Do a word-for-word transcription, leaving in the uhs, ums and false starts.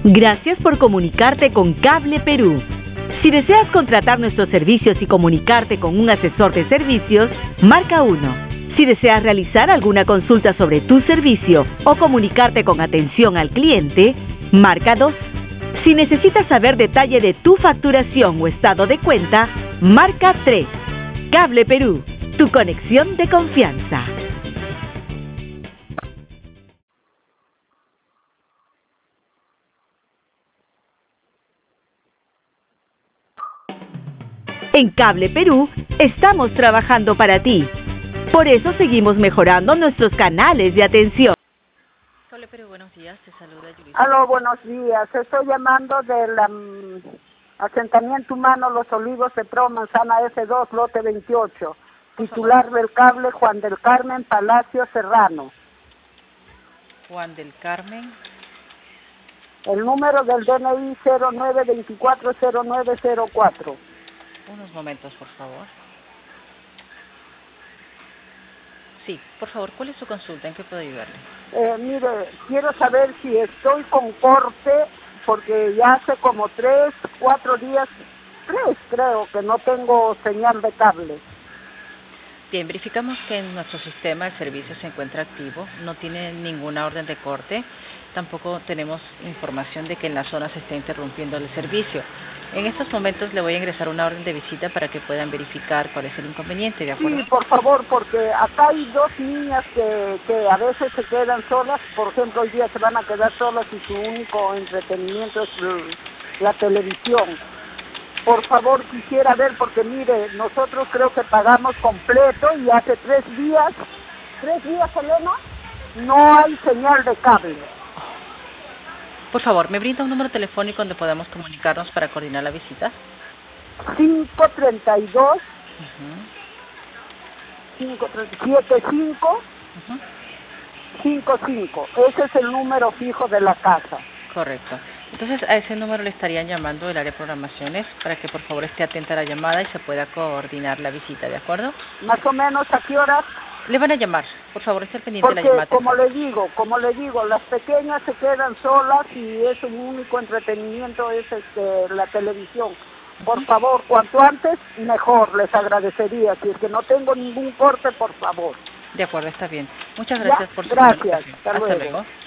Gracias por comunicarte con Cable Perú. Si deseas contratar nuestros servicios y comunicarte con un asesor de servicios, marca uno. Si deseas realizar alguna consulta sobre tu servicio o comunicarte con atención al cliente, marca dos. Si necesitas saber detalle de tu facturación o estado de cuenta, marca tres. Cable Perú, tu conexión de confianza. En Cable Perú estamos trabajando para ti. Por eso seguimos mejorando nuestros canales de atención. Cable Perú, buenos días, te saluda Yulisa. Aló, buenos días. Estoy llamando del um, asentamiento humano Los Olivos de Pro, Manzana F dos, lote veintiocho. Titular del cable, Juan del Carmen Palacio Serrano. Juan del Carmen. El número del D N I cero nueve veinticuatro cero nueve cero cuatro. Unos momentos, por favor. Sí, por favor, ¿cuál es su consulta? ¿En qué puedo ayudarle? Eh, mire, quiero saber si estoy con corte, porque ya hace como tres, cuatro días, tres creo, que no tengo señal de cable. Bien, verificamos que en nuestro sistema el servicio se encuentra activo, no tiene ninguna orden de corte, tampoco tenemos información de que en la zona se esté interrumpiendo el servicio. En estos momentos le voy a ingresar una orden de visita para que puedan verificar cuál es el inconveniente, ¿de acuerdo? Sí, por favor, porque acá hay dos niñas que, que a veces se quedan solas, por ejemplo, hoy día se van a quedar solas y su único entretenimiento es la televisión. Por favor, quisiera ver, porque mire, nosotros creo que pagamos completo y hace tres días, tres días, Elena, no hay señal de cable. Por favor, ¿me brinda un número telefónico donde podamos comunicarnos para coordinar la visita? cinco treinta y dos, Uh-huh. setenta y cinco, Uh-huh. cincuenta y cinco. Ese es el número fijo de la casa. Correcto. Entonces, a ese número le estarían llamando el área de programaciones para que por favor esté atenta a la llamada y se pueda coordinar la visita, ¿de acuerdo? Más o menos, ¿a qué horas? Le van a llamar, por favor, esté pendiente de la Porque, llamada. como le digo, como le digo, las pequeñas se quedan solas y es un único entretenimiento, es este, la televisión. Por favor, cuanto antes, mejor, les agradecería. Si es que no tengo ningún corte, por favor. De acuerdo, está bien. Muchas gracias Ya, por su gracias, comunicación. hasta Hasta luego. luego.